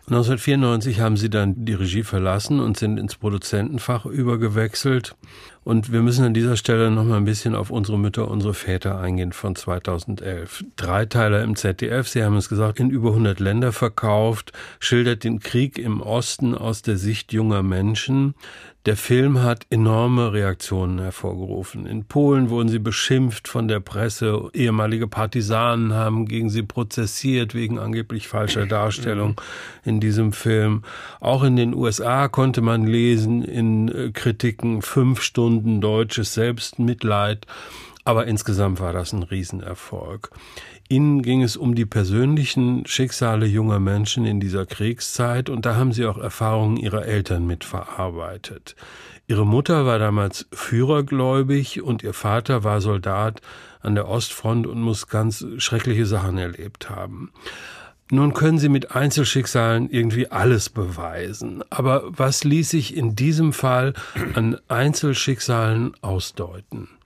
1994 haben Sie dann die Regie verlassen und sind ins Produzentenfach übergewechselt. Und wir müssen an dieser Stelle noch mal ein bisschen auf unsere Mütter, unsere Väter eingehen von 2011. 3-Teiler im ZDF, Sie haben es gesagt, in über 100 Länder verkauft, schildert den Krieg im Osten aus der Sicht junger Menschen. Der Film hat enorme Reaktionen hervorgerufen. In Polen wurden sie beschimpft von der Presse. Ehemalige Partisanen haben gegen sie prozessiert wegen angeblich falscher Darstellung in diesem Film. Auch in den USA konnte man lesen in Kritiken 5 Stunden deutsches Selbstmitleid. Aber insgesamt war das ein Riesenerfolg. Ihnen ging es um die persönlichen Schicksale junger Menschen in dieser Kriegszeit und da haben Sie auch Erfahrungen Ihrer Eltern mitverarbeitet. Ihre Mutter war damals führergläubig und Ihr Vater war Soldat an der Ostfront und muss ganz schreckliche Sachen erlebt haben. Nun können Sie mit Einzelschicksalen irgendwie alles beweisen. Aber was ließ sich in diesem Fall an Einzelschicksalen ausdeuten?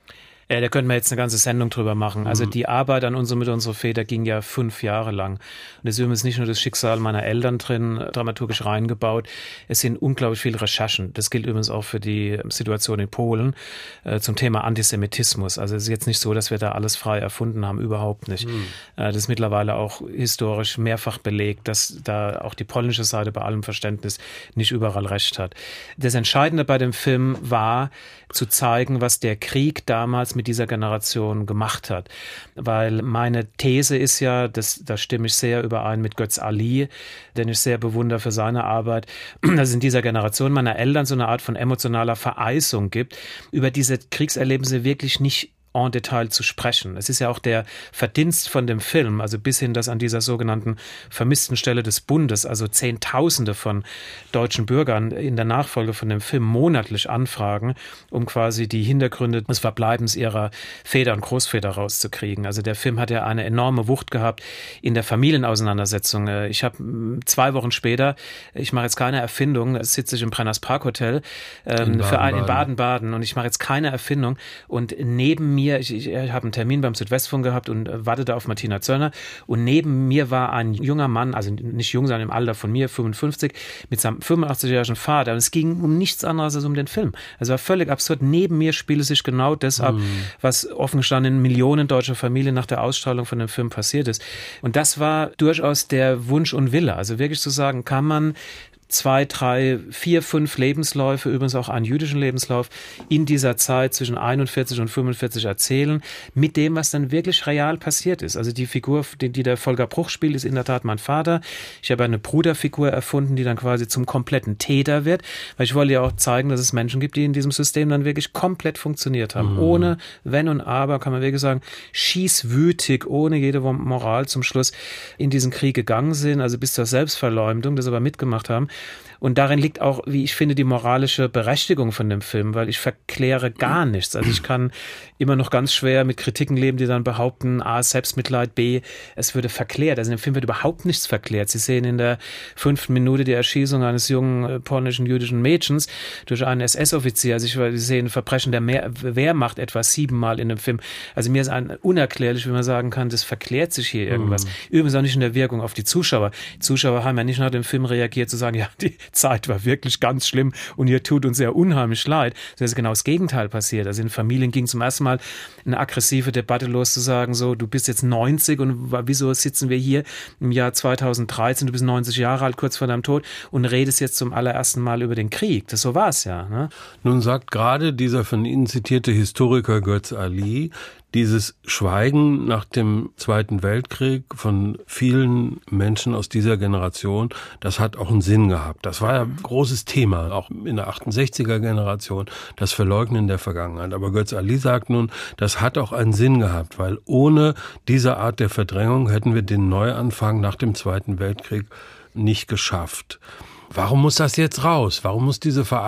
Da könnten wir jetzt eine ganze Sendung drüber machen. Also die Arbeit an Mit unsere Väter ging ja 5 Jahre lang. Und es ist übrigens nicht nur das Schicksal meiner Eltern drin, dramaturgisch reingebaut. Es sind unglaublich viele Recherchen. Das gilt übrigens auch für die Situation in Polen zum Thema Antisemitismus. Also es ist jetzt nicht so, dass wir da alles frei erfunden haben, überhaupt nicht. Das ist mittlerweile auch historisch mehrfach belegt, dass da auch die polnische Seite bei allem Verständnis nicht überall recht hat. Das Entscheidende bei dem Film war, zu zeigen, was der Krieg damals mit dieser Generation gemacht hat. Weil meine These ist ja, da stimme ich sehr überein mit Götz Ali, den ich sehr bewundere für seine Arbeit, dass es in dieser Generation meiner Eltern so eine Art von emotionaler Vereisung gibt, über diese Kriegserlebnisse wirklich nicht en Detail zu sprechen. Es ist ja auch der Verdienst von dem Film, also bis hin, dass an dieser sogenannten vermissten Stelle des Bundes, also Zehntausende von deutschen Bürgern in der Nachfolge von dem Film monatlich anfragen, um quasi die Hintergründe des Verbleibens ihrer Väter und Großväter rauszukriegen. Also der Film hat ja eine enorme Wucht gehabt in der Familienauseinandersetzung. Ich habe 2 Wochen später, ich mache jetzt keine Erfindung, sitze ich im Brenners Parkhotel in Baden-Baden und ich mache jetzt keine Erfindung und neben mir, ich habe einen Termin beim Südwestfunk gehabt und wartete auf Martina Zörner und neben mir war ein junger Mann, also nicht jung, sondern im Alter von mir, 55, mit seinem 85-jährigen Vater und es ging um nichts anderes als um den Film. Also war völlig absurd. Neben mir spielte sich genau das ab, was offen gestanden in Millionen deutscher Familien nach der Ausstrahlung von dem Film passiert ist. Und das war durchaus der Wunsch und Wille. Also wirklich zu sagen, kann man 2, 3, 4, 5 Lebensläufe, übrigens auch einen jüdischen Lebenslauf, in dieser Zeit zwischen 41 und 45 erzählen, mit dem, was dann wirklich real passiert ist. Also die Figur, die der Volker Bruch spielt, ist in der Tat mein Vater. Ich habe eine Bruderfigur erfunden, die dann quasi zum kompletten Täter wird, weil ich wollte ja auch zeigen, dass es Menschen gibt, die in diesem System dann wirklich komplett funktioniert haben. Ohne Wenn und Aber, kann man wirklich sagen, schießwütig, ohne jede Moral zum Schluss in diesen Krieg gegangen sind, also bis zur Selbstverleumdung, das aber mitgemacht haben. Und darin liegt auch, wie ich finde, die moralische Berechtigung von dem Film, weil ich verkläre gar nichts. Also ich kann immer noch ganz schwer mit Kritiken leben, die dann behaupten, A, Selbstmitleid, B, es würde verklärt. Also in dem Film wird überhaupt nichts verklärt. Sie sehen in der 5. Minute die Erschießung eines jungen polnischen jüdischen Mädchens durch einen SS-Offizier. Also Sie sehen Verbrechen der Wehrmacht etwa 7-mal in dem Film. Also mir ist unerklärlich, wie man sagen kann, das verklärt sich hier irgendwas. Übrigens auch nicht in der Wirkung auf die Zuschauer. Die Zuschauer haben ja nicht nach dem Film reagiert, zu sagen, ja, die Zeit war wirklich ganz schlimm und ihr tut uns sehr unheimlich leid. Das ist genau das Gegenteil passiert. Also in Familien ging zum ersten Mal eine aggressive Debatte los, zu sagen, so, du bist jetzt 90 und wieso sitzen wir hier im Jahr 2013, du bist 90 Jahre alt, kurz vor deinem Tod und redest jetzt zum allerersten Mal über den Krieg. Das so war es ja. Ne? Nun sagt gerade dieser von Ihnen zitierte Historiker Götz Ali, dieses Schweigen nach dem Zweiten Weltkrieg von vielen Menschen aus dieser Generation, das hat auch einen Sinn gehabt. Das war ja ein großes Thema, auch in der 68er-Generation, das Verleugnen der Vergangenheit. Aber Götz Ali sagt nun, das hat auch einen Sinn gehabt, weil ohne diese Art der Verdrängung hätten wir den Neuanfang nach dem Zweiten Weltkrieg nicht geschafft. Warum muss das jetzt raus? Warum musste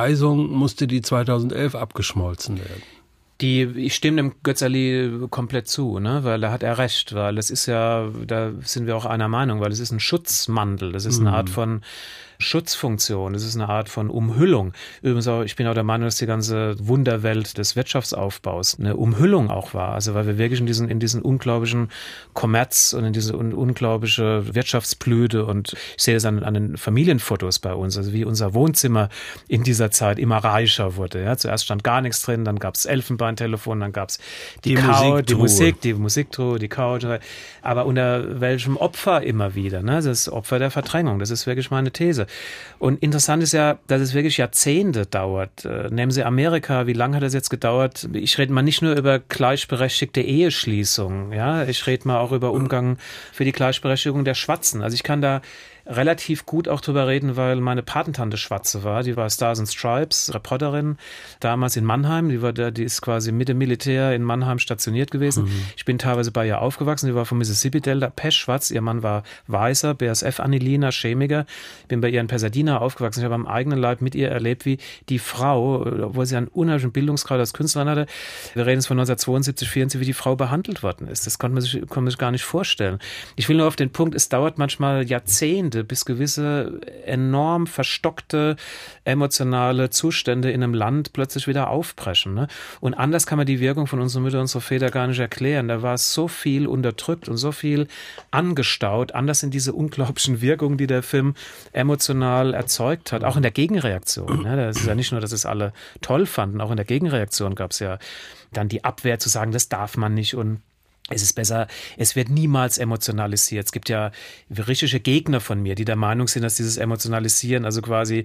die 2011 abgeschmolzen werden? Ich stimme dem Götz Ali komplett zu, ne? Weil da hat er recht, weil es ist ja, da sind wir auch einer Meinung, weil es ist ein Schutzmantel, das ist eine Art von Schutzfunktion, das ist eine Art von Umhüllung. Übrigens auch, ich bin auch der Meinung, dass die ganze Wunderwelt des Wirtschaftsaufbaus eine Umhüllung auch war. Also weil wir wirklich in diesen unglaublichen Kommerz und in diese unglaubliche Wirtschaftsblüte und ich sehe das an den Familienfotos bei uns, also wie unser Wohnzimmer in dieser Zeit immer reicher wurde. Ja, zuerst stand gar nichts drin, dann gab es Elfenbeintelefon, dann gab es die Musiktruhe, die Couch. Aber unter welchem Opfer immer wieder? Ne? Das ist Opfer der Verdrängung. Das ist wirklich meine These. Und interessant ist ja, dass es wirklich Jahrzehnte dauert. Nehmen Sie Amerika, wie lange hat das jetzt gedauert? Ich rede mal nicht nur über gleichberechtigte Eheschließung, ja, ich rede mal auch über Umgang für die Gleichberechtigung der Schwarzen. Also ich kann da relativ gut auch drüber reden, weil meine Patentante Schwarze war. Die war Stars and Stripes, Reporterin, damals in Mannheim. Die ist quasi mit dem Militär in Mannheim stationiert gewesen. Ich bin teilweise bei ihr aufgewachsen. Die war vom Mississippi Delta, pechschwarz. Ihr Mann war Weißer, BASF-Aniliner, Chemiker. Bin bei ihr in Pasadena aufgewachsen. Ich habe am eigenen Leib mit ihr erlebt, wie die Frau, obwohl sie einen unheimlichen Bildungsgrad als Künstlerin hatte, wir reden jetzt von 1972, 1974, wie die Frau behandelt worden ist. Das konnte man sich gar nicht vorstellen. Ich will nur auf den Punkt, es dauert manchmal Jahrzehnte, Jahrzehnte, bis gewisse enorm verstockte emotionale Zustände in einem Land plötzlich wieder aufbrechen. Ne? Und anders kann man die Wirkung von unseren Müttern und unseren Vätern gar nicht erklären. Da war so viel unterdrückt und so viel angestaut. Anders sind diese unglaublichen Wirkungen, die der Film emotional erzeugt hat, auch in der Gegenreaktion. Ne? Das ist ja nicht nur, dass es alle toll fanden, auch in der Gegenreaktion gab es ja dann die Abwehr zu sagen, das darf man nicht und es ist besser, es wird niemals emotionalisiert. Es gibt ja richtige Gegner von mir, die der Meinung sind, dass dieses Emotionalisieren also quasi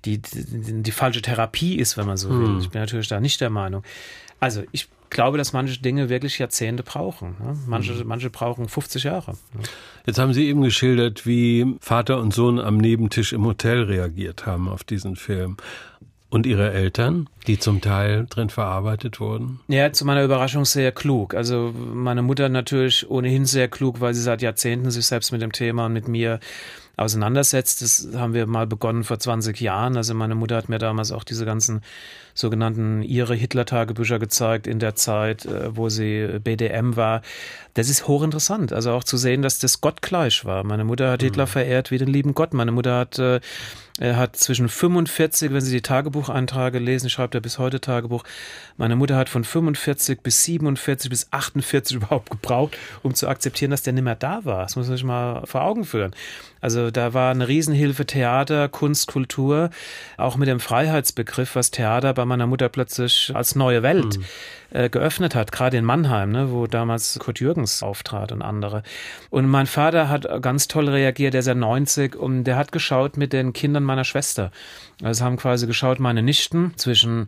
die falsche Therapie ist, wenn man so will. Ich bin natürlich da nicht der Meinung. Also ich glaube, dass manche Dinge wirklich Jahrzehnte brauchen. Ne? Manche brauchen 50 Jahre. Ne? Jetzt haben Sie eben geschildert, wie Vater und Sohn am Nebentisch im Hotel reagiert haben auf diesen Film. Und Ihre Eltern, die zum Teil drin verarbeitet wurden? Ja, zu meiner Überraschung sehr klug. Also meine Mutter natürlich ohnehin sehr klug, weil sie seit Jahrzehnten sich selbst mit dem Thema und mit mir auseinandersetzt. Das haben wir mal begonnen vor 20 Jahren. Also meine Mutter hat mir damals auch diese ganzen sogenannten ihre Hitler-Tagebücher gezeigt in der Zeit, wo sie BDM war. Das ist hochinteressant. Also auch zu sehen, dass das Gott gleich war. Meine Mutter hat Hitler verehrt wie den lieben Gott. Meine Mutter hat zwischen 45, wenn Sie die Tagebucheinträge lesen, ich schreibe da bis heute Tagebuch, meine Mutter hat von 45 bis 47 bis 48 überhaupt gebraucht, um zu akzeptieren, dass der nicht mehr da war. Das muss man sich mal vor Augen führen. Also da war eine Riesenhilfe Theater, Kunst, Kultur, auch mit dem Freiheitsbegriff, was Theater bei meiner Mutter plötzlich als neue Welt geöffnet hat, gerade in Mannheim, ne, wo damals Kurt Jürgens auftrat und andere. Und mein Vater hat ganz toll reagiert, der ist ja 90 und der hat geschaut mit den Kindern meiner Schwester. Also haben quasi geschaut, meine Nichten zwischen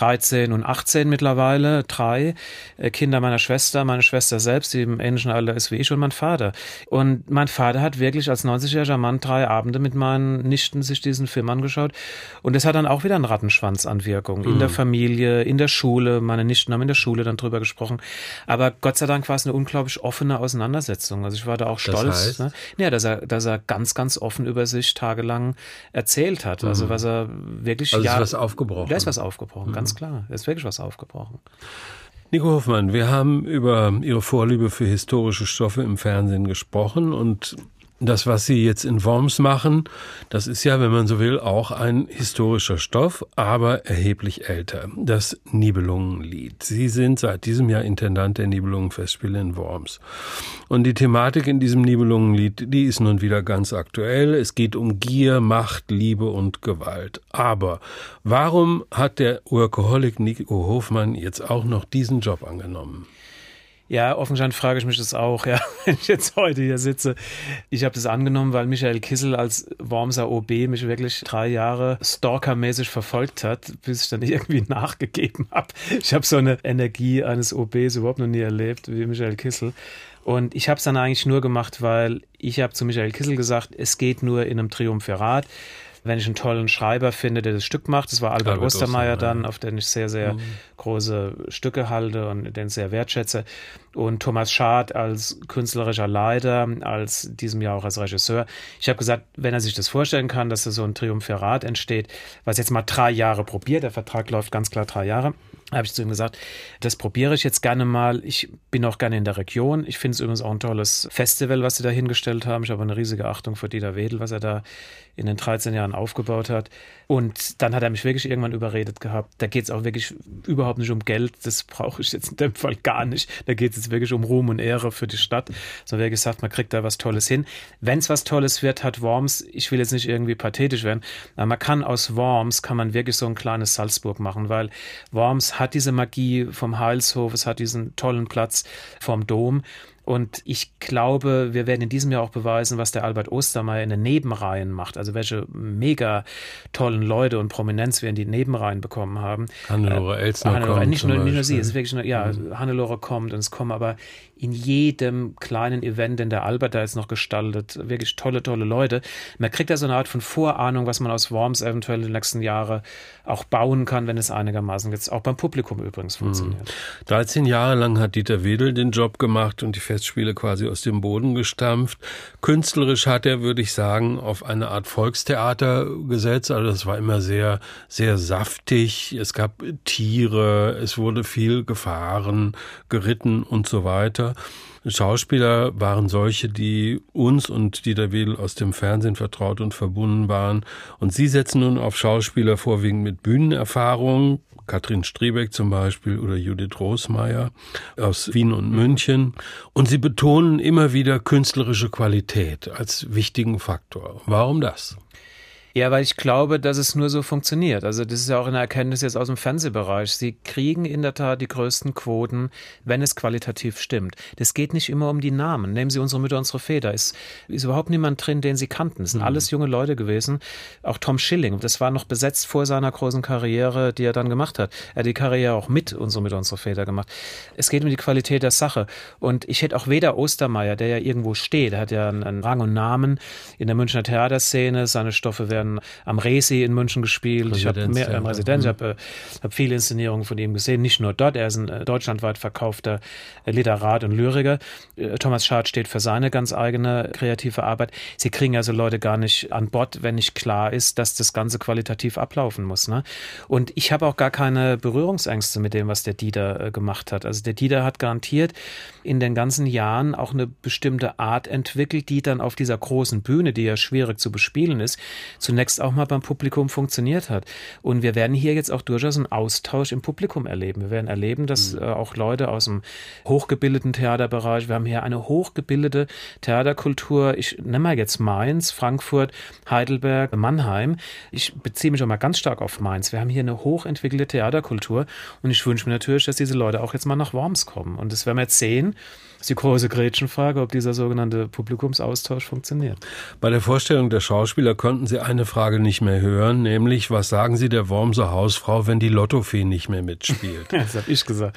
13 und 18 mittlerweile, 3 Kinder meiner Schwester, meine Schwester selbst, die im ähnlichen Alter ist wie ich und mein Vater. Und mein Vater hat wirklich als 90-jähriger Mann 3 Abende mit meinen Nichten sich diesen Film angeschaut und das hat dann auch wieder einen Rattenschwanz an Wirkung. In der Familie, in der Schule, meine Nichten haben in der Schule dann drüber gesprochen. Aber Gott sei Dank war es eine unglaublich offene Auseinandersetzung. Also ich war da auch stolz, das heißt? Ne? Ja, dass er ganz, ganz offen über sich tagelang erzählt hat. Also was er wirklich... Also ist was aufgebrochen. Da ist was aufgebrochen, ganz klar. Da ist wirklich was aufgebrochen. Nico Hofmann, wir haben über Ihre Vorliebe für historische Stoffe im Fernsehen gesprochen und das, was Sie jetzt in Worms machen, das ist ja, wenn man so will, auch ein historischer Stoff, aber erheblich älter. Das Nibelungenlied. Sie sind seit diesem Jahr Intendant der Nibelungenfestspiele in Worms. Und die Thematik in diesem Nibelungenlied, die ist nun wieder ganz aktuell. Es geht um Gier, Macht, Liebe und Gewalt. Aber warum hat der Workaholic Nico Hofmann jetzt auch noch diesen Job angenommen? Ja, offensichtlich frage ich mich das auch, ja, wenn ich jetzt heute hier sitze. Ich habe das angenommen, weil Michael Kissel als Wormser OB mich wirklich 3 Jahre stalkermäßig verfolgt hat, bis ich dann irgendwie nachgegeben habe. Ich habe so eine Energie eines OBs überhaupt noch nie erlebt wie Michael Kissel. Und ich habe es dann eigentlich nur gemacht, weil ich habe zu Michael Kissel gesagt, es geht nur in einem Triumvirat. Wenn ich einen tollen Schreiber finde, der das Stück macht, das war Albert Ostermeier dann, auf den ich sehr, sehr große Stücke halte und den sehr wertschätze. Und Thomas Schad als künstlerischer Leiter, als diesem Jahr auch als Regisseur. Ich habe gesagt, wenn er sich das vorstellen kann, dass da so ein Triumvirat entsteht, was jetzt mal 3 Jahre probiert, der Vertrag läuft ganz klar 3 Jahre, habe ich zu ihm gesagt, das probiere ich jetzt gerne mal. Ich bin auch gerne in der Region. Ich finde es übrigens auch ein tolles Festival, was sie da hingestellt haben. Ich habe eine riesige Achtung für Dieter Wedel, was er da in den 13 Jahren aufgebaut hat. Und dann hat er mich wirklich irgendwann überredet gehabt. Da geht es auch wirklich überhaupt nicht um Geld. Das brauche ich jetzt in dem Fall gar nicht. Da geht es jetzt wirklich um Ruhm und Ehre für die Stadt. Sondern wie gesagt, man kriegt da was Tolles hin. Wenn es was Tolles wird, hat Worms, ich will jetzt nicht irgendwie pathetisch werden, aber man kann aus Worms, kann man wirklich so ein kleines Salzburg machen, weil Worms hat diese Magie vom Heilshof, es hat diesen tollen Platz vom Dom. Und ich glaube, wir werden in diesem Jahr auch beweisen, was der Albert Ostermeier in den Nebenreihen macht. Also welche mega tollen Leute und Prominenz wir in die Nebenreihen bekommen haben. Hannelore Elsner kommt. Nicht nur sie, es ist wirklich nur, ja, Hannelore kommt und es kommen aber in jedem kleinen Event, den der Albert da jetzt noch gestaltet, wirklich tolle Leute. Man kriegt da so eine Art von Vorahnung, was man aus Worms eventuell in den nächsten Jahren auch bauen kann, wenn es einigermaßen jetzt auch beim Publikum übrigens funktioniert. 13 Jahre lang hat Dieter Wedel den Job gemacht und die Festspiele quasi aus dem Boden gestampft. Künstlerisch hat er, würde ich sagen, auf eine Art Volkstheater gesetzt. Also das war immer sehr, sehr saftig. Es gab Tiere, es wurde viel gefahren, geritten und so weiter. Schauspieler waren solche, die uns und Dieter Wedel aus dem Fernsehen vertraut und verbunden waren. Und Sie setzen nun auf Schauspieler vorwiegend mit Bühnenerfahrung, Katrin Striebeck zum Beispiel oder Judith Rosmeier aus Wien und München. Und Sie betonen immer wieder künstlerische Qualität als wichtigen Faktor. Warum das? Ja, weil ich glaube, dass es nur so funktioniert. Also das ist ja auch eine Erkenntnis jetzt aus dem Fernsehbereich. Sie kriegen in der Tat die größten Quoten, wenn es qualitativ stimmt. Das geht nicht immer um die Namen. Nehmen Sie unsere Mütter, unsere Väter. Ist überhaupt niemand drin, den Sie kannten. Es sind alles junge Leute gewesen. Auch Tom Schilling, das war noch besetzt vor seiner großen Karriere, die er dann gemacht hat. Er hat die Karriere auch mit unsere Mütter, unsere Väter gemacht. Es geht um die Qualität der Sache. Und ich hätte auch weder Ostermeier, der ja irgendwo steht, der hat ja einen Rang und Namen in der Münchner Theaterszene. Seine Stoffe werden am Resi in München gespielt. Ich habe Residenz, ich habe viele Inszenierungen von ihm gesehen, nicht nur dort. Er ist ein deutschlandweit verkaufter Literat und Lyriker. Thomas Schad steht für seine ganz eigene kreative Arbeit. Sie kriegen also Leute gar nicht an Bord, wenn nicht klar ist, dass das Ganze qualitativ ablaufen muss. Ne? Und ich habe auch gar keine Berührungsängste mit dem, was der Dieter gemacht hat. Also der Dieter hat garantiert in den ganzen Jahren auch eine bestimmte Art entwickelt, die dann auf dieser großen Bühne, die ja schwierig zu bespielen ist, zunächst auch mal beim Publikum funktioniert hat. Und wir werden hier jetzt auch durchaus einen Austausch im Publikum erleben. Wir werden erleben, dass auch Leute aus dem hochgebildeten Theaterbereich, wir haben hier eine hochgebildete Theaterkultur, ich nenne mal jetzt Mainz, Frankfurt, Heidelberg, Mannheim. Ich beziehe mich auch mal ganz stark auf Mainz. Wir haben hier eine hochentwickelte Theaterkultur und ich wünsche mir natürlich, dass diese Leute auch jetzt mal nach Worms kommen. Und das werden wir jetzt sehen. Das ist die große Gretchenfrage, ob dieser sogenannte Publikumsaustausch funktioniert. Bei der Vorstellung der Schauspieler konnten Sie eine Frage nicht mehr hören, nämlich, was sagen Sie der Wormser Hausfrau, wenn die Lottofee nicht mehr mitspielt? Das habe ich gesagt.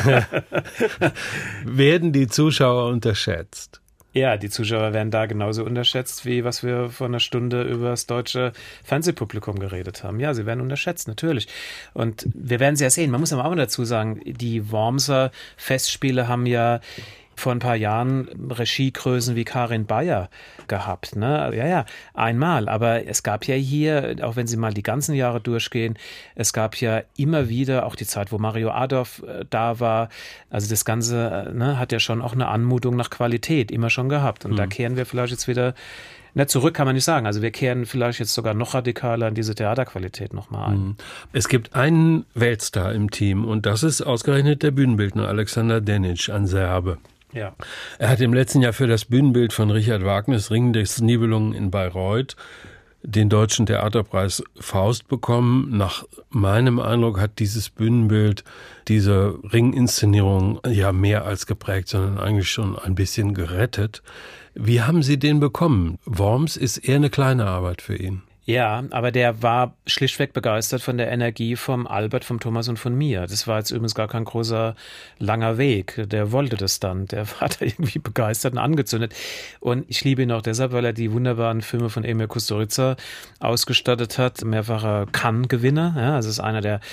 Werden die Zuschauer unterschätzt? Ja, die Zuschauer werden da genauso unterschätzt, wie was wir vor einer Stunde über das deutsche Fernsehpublikum geredet haben. Ja, sie werden unterschätzt, natürlich. Und wir werden sie ja sehen. Man muss aber auch dazu sagen, die Wormser Festspiele haben ja vor ein paar Jahren Regiegrößen wie Karin Bayer gehabt. Ne? Ja, einmal. Aber es gab ja hier, auch wenn Sie mal die ganzen Jahre durchgehen, es gab ja immer wieder auch die Zeit, wo Mario Adorf da war. Also das Ganze hat ja schon auch eine Anmutung nach Qualität immer schon gehabt. Und da kehren wir vielleicht jetzt wieder, zurück kann man nicht sagen. Also wir kehren vielleicht jetzt sogar noch radikaler in diese Theaterqualität nochmal ein. Es gibt einen Weltstar im Team und das ist ausgerechnet der Bühnenbildner Alexander Denic, ein Serbe. Ja. Er hat im letzten Jahr für das Bühnenbild von Richard Wagners Ring des Nibelungen in Bayreuth den Deutschen Theaterpreis Faust bekommen. Nach meinem Eindruck hat dieses Bühnenbild diese Ringinszenierung ja mehr als geprägt, sondern eigentlich schon ein bisschen gerettet. Wie haben Sie den bekommen? Worms ist eher eine kleine Arbeit für ihn. Ja, aber der war schlichtweg begeistert von der Energie vom Albert, vom Thomas und von mir. Das war jetzt übrigens gar kein großer, langer Weg. Der wollte das dann. Der war da irgendwie begeistert und angezündet. Und ich liebe ihn auch deshalb, weil er die wunderbaren Filme von Emil Kusturica ausgestattet hat. Mehrfacher Cannes-Gewinner. Ja, also ist einer der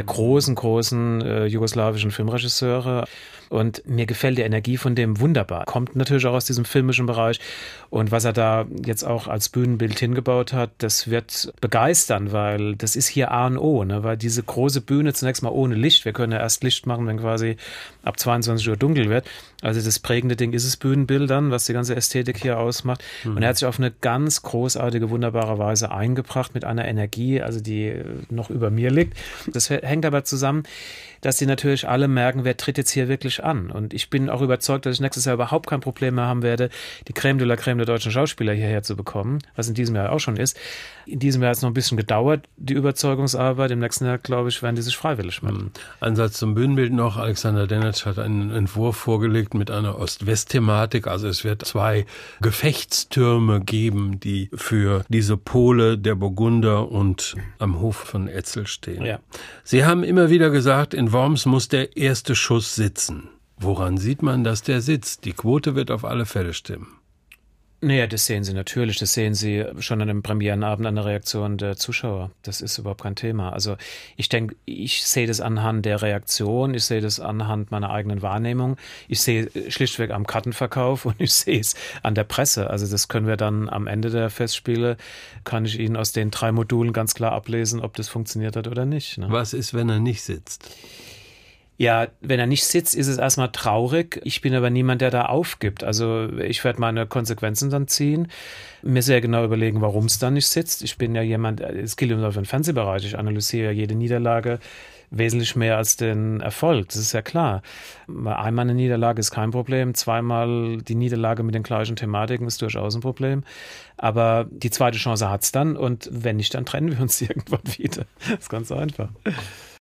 großen jugoslawischen Filmregisseure. Und mir gefällt die Energie von dem wunderbar. Kommt natürlich auch aus diesem filmischen Bereich. Und was er da jetzt auch als Bühnenbild hingebaut hat, das wird begeistern, weil das ist hier A und O, ne? Weil diese große Bühne zunächst mal ohne Licht, wir können ja erst Licht machen, wenn quasi ab 22 Uhr dunkel wird. Also das prägende Ding ist es Bühnenbildern, was die ganze Ästhetik hier ausmacht. Und er hat sich auf eine ganz großartige, wunderbare Weise eingebracht mit einer Energie, also die noch über mir liegt. Das hängt aber zusammen, dass sie natürlich alle merken, wer tritt jetzt hier wirklich an. Und ich bin auch überzeugt, dass ich nächstes Jahr überhaupt kein Problem mehr haben werde, die Crème de la Crème der deutschen Schauspieler hierher zu bekommen, was in diesem Jahr auch schon ist. In diesem Jahr hat es noch ein bisschen gedauert, die Überzeugungsarbeit. Im nächsten Jahr, glaube ich, werden die sich freiwillig melden. Ein Satz zum Bühnenbild noch. Alexander Denic hat einen Entwurf vorgelegt mit einer Ost-West-Thematik. Also es wird 2 Gefechtstürme geben, die für diese Pole der Burgunder und am Hof von Etzel stehen. Ja. Sie haben immer wieder gesagt, in Worms muss der erste Schuss sitzen. Woran sieht man, dass der sitzt? Die Quote wird auf alle Fälle stimmen. Naja, das sehen Sie natürlich. Das sehen Sie schon an dem Premierenabend an der Reaktion der Zuschauer. Das ist überhaupt kein Thema. Also ich denke, ich sehe das anhand der Reaktion, ich sehe das anhand meiner eigenen Wahrnehmung, ich sehe schlichtweg am Kartenverkauf und ich sehe es an der Presse. Also das können wir dann am Ende der Festspiele, kann ich Ihnen aus den 3 Modulen ganz klar ablesen, ob das funktioniert hat oder nicht. Ne? Was ist, wenn er nicht sitzt? Ja, wenn er nicht sitzt, ist es erstmal traurig. Ich bin aber niemand, der da aufgibt. Also ich werde meine Konsequenzen dann ziehen, mir sehr genau überlegen, warum es dann nicht sitzt. Ich bin ja jemand, es gilt immer für den Fernsehbereich, ich analysiere jede Niederlage wesentlich mehr als den Erfolg, das ist ja klar. Einmal eine Niederlage ist kein Problem, zweimal die Niederlage mit den gleichen Thematiken ist durchaus ein Problem. Aber die zweite Chance hat es dann und wenn nicht, dann trennen wir uns irgendwann wieder. Das ist ganz einfach.